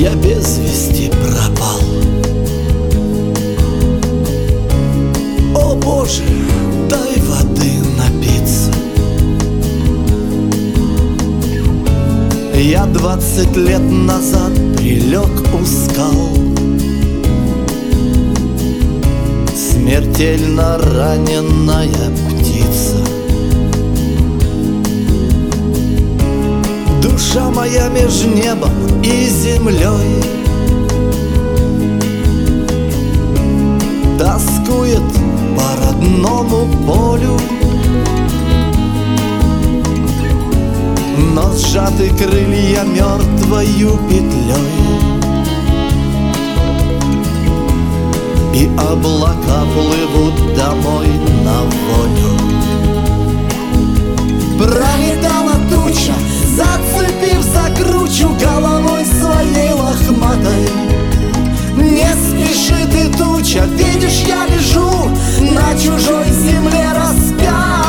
я без вести пропал. О Боже, дай воды напиться. Я 20 лет назад прилег у скал, смертельно раненая птица. Душа моя меж небом и землей тоскует по родному полю, но сжаты крылья мертвою петлей, и облака плывут домой на волю. Пролетала туча, зацепив за кручу головой своей лохматой. Не спеши ты, туча, видишь, я лежу на чужой земле распятый.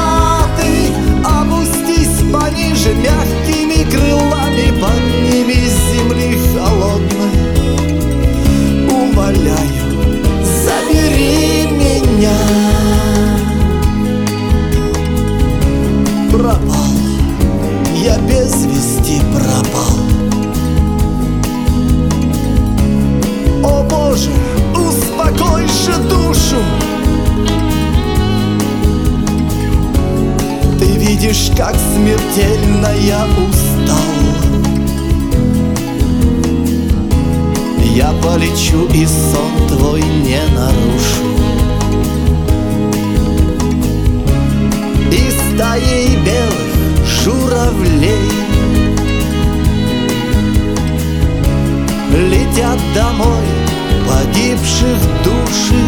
Опустись пониже мягкими крылами, подними с земли холодной. Умоляю, забери меня. Пропал, я без вести пропал. О Боже, успокой же душу. Ты видишь, как смертельно я устал. Я полечу и сон твой не нарушу. И стаей белых журавлей летят домой погибших души,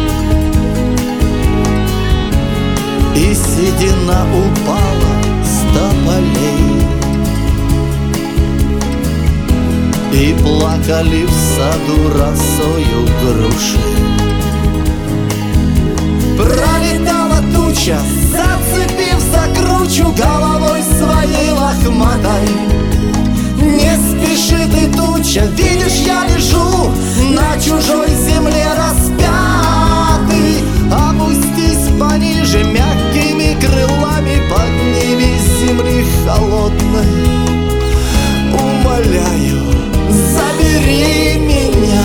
и седина упала с тополей, и плакали в саду росою груши. Пролетала туча, зацепив за кручу головой своей лохматой. Не спеши ты, туча, видишь, я лежу на чужой земле распятый. Опустись пониже мягкими крылами, подними с земли холодной. Умоляю, забери меня.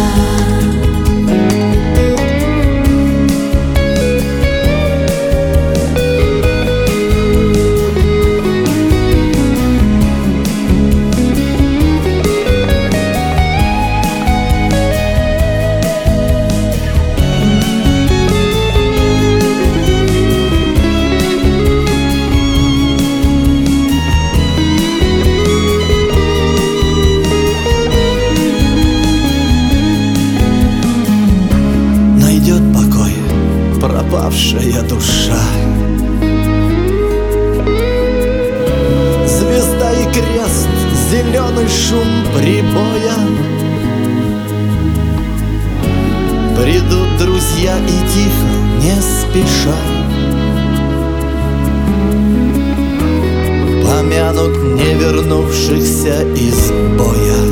Пропавшая душа, звезда и крест, зеленый шум прибоя. Придут друзья и тихо, не спеша, помянут не вернувшихся из боя.